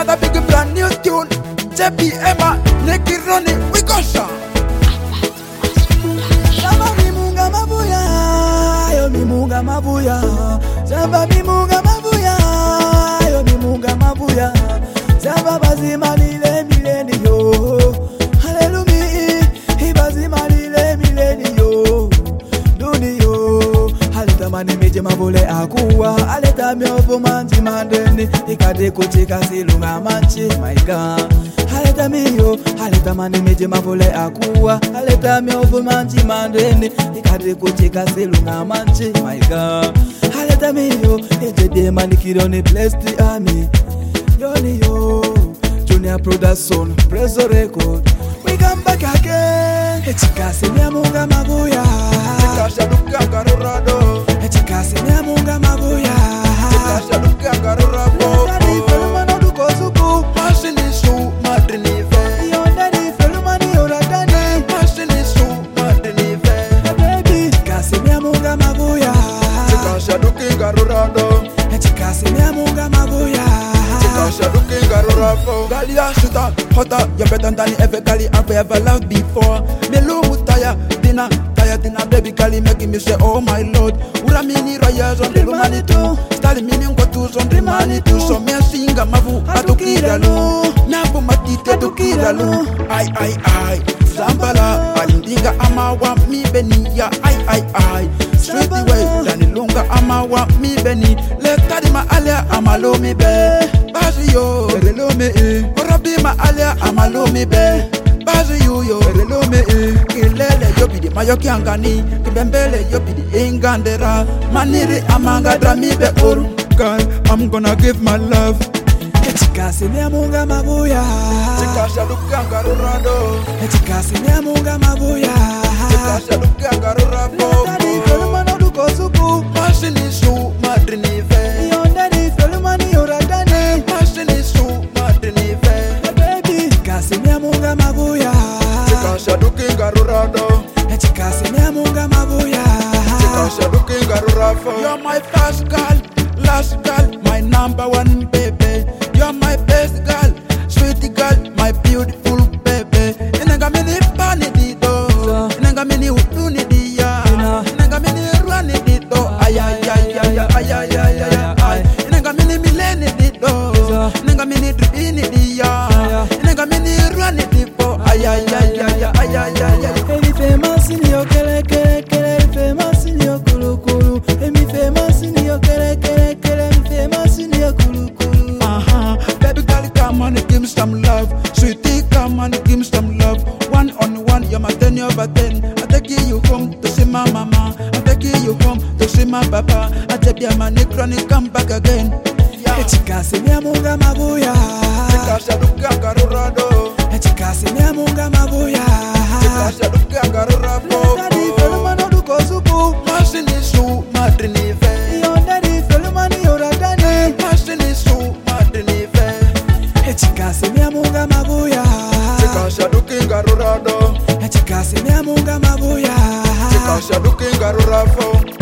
another big brand new tune. JP Emma, Nicky Ronnie, we go shot. Samba mimunga mabuya, yo mimunga mabuya. Samba mimunga mabuya, yo mimunga mabuya. Samba bazima lile mileni yo. Hallelujah, ibazima lile mileni yo. Duni yo, halita mani meje mabule akuwa. Aleta miovu manji mandeni, ikade kuchika silunga manchi, my God. Haleta miyo, haleta mani meje mabule akuwa. Haleta miovu manji mandeni, ikade kuchika silunga manchi, my God. Haleta miyo, eje mani kironi bless the army. Yoni yo, Junior Production, press the record. We come back again. Echikasi miamunga mabuya. Chikasha duka garurado. Echikasi miamunga mabuya. Chikasha duka garurado. Yondani felumano duko suku. Mashini su madrinive. Yondani felumani yoratani. Mashini su madrinive. Baby, echikasi miamunga mabuya. Chikasha duka garurado. Echikasi miamunga mabuya. Chikasha duka garurado. Galia shuta, hotter, you better than ever Gali I've ever loved before. Me lumu taya, dinner, baby Gali making me say, oh my Lord. Ura mini royals on the money too. Stali mini ngotus on the money too. So me singa mavu atukira lu. Napo matite tukira lu. Ai. Zambala, alindinga amawa mi beniya. Ai. Straight away, dani lunga amawa mi beni. Letadi ma alia amalo mi be. Bazi yo, relo me Orabi ma alia amalo mi be. Bazi yo, relo me Kilele yo bidi mayoki angani. Kibembele yo bidi ingandera. Maniri amanga drami be oru. Girl, I'm gonna give my love. Echikasi miamunga mabuya. Chikasha duka garurado. Echikasi miamunga mabuya. Chikasha duka garurado. Yondani felumano duko suku. Mashini su madrinive. Yondani felumani yoratani. Mashini su madrinive. Baby, echikasi miamunga mabuya. Chikasha duka garurado. Echikasi miamunga mabuya. Chikasha duka garurado. You're my first girl, last girl, my number one baby. You're my best girl, sweet girl, my beautiful baby. Inanga mini pani dito, inanga mini utuni dia, inanga mini ruani dito. Ay. Inanga mini mileni dito, inanga mini dribini dia, inanga mini ruani dito. Ay. Emi famous in your kele. Famous in your kulu. Emi famous in your kele. Emi famous in your kulu. Baby girl, come on and give me some love. Sweetie, come on and give me some love. 1 on 1, you're my 10 over 10. I take you home to see my mama. I take you home to see my papa. I take you my necronic, come back again. Echikasi miamunga mabuya. Chikasha duka garurado. Echikasi miamunga mabuya. Chikasha duka garurado. Yondani felumano duko suku. Mashini su madrinive. Yondani felumani yoratani. Mashini su madrinive. Echikasi miamunga mabuya. Chikasha duka garurado. Echikasi miamunga mabuya. Chikasha duka garurado.